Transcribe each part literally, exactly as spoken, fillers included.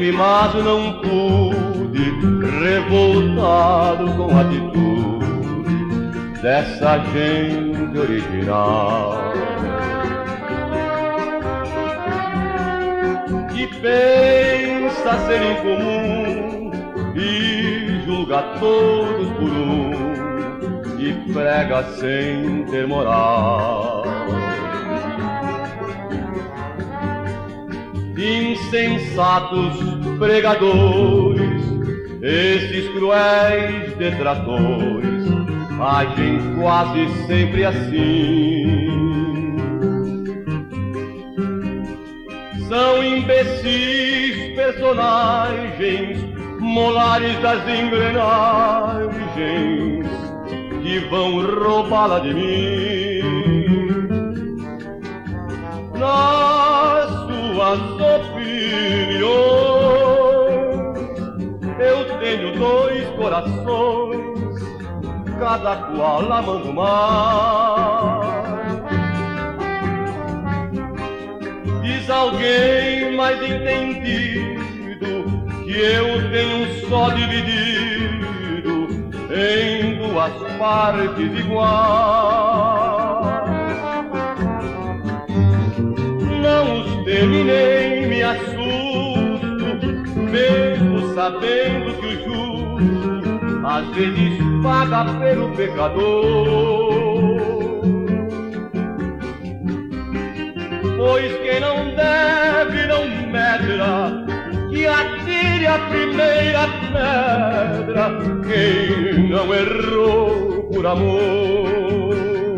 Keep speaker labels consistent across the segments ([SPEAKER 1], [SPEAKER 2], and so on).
[SPEAKER 1] mas não pude, revoltado com a atitude dessa gente original, que pensa ser incomum e julga todos por um, e prega sem ter moral. Insensatos pregadores, esses cruéis detratores, agem quase sempre assim. São imbecis personagens, molares das engrenagens, que vão roubá-la de mim. Nas suas opiniões, eu tenho dois corações, cada qual amando mais. Diz alguém mais entendido que eu tenho um só dividido em duas partes iguais. Não os teme nem me assusto, mesmo sabendo que o justo às vezes paga pelo pecador. Pois quem não deve não medra, que atire a primeira pedra, quem não errou por amor.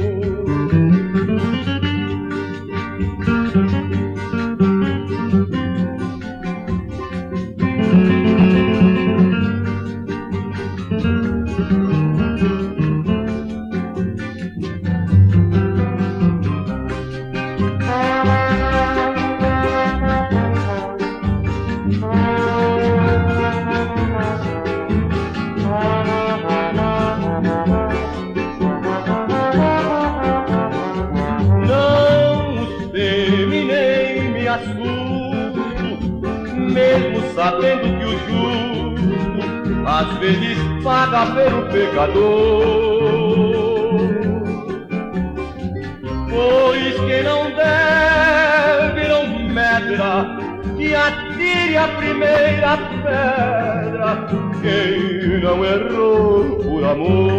[SPEAKER 1] Mesmo sabendo que o justo às vezes paga pelo pecador. Pois quem não deve não medra, que atire a primeira pedra, quem não errou por amor.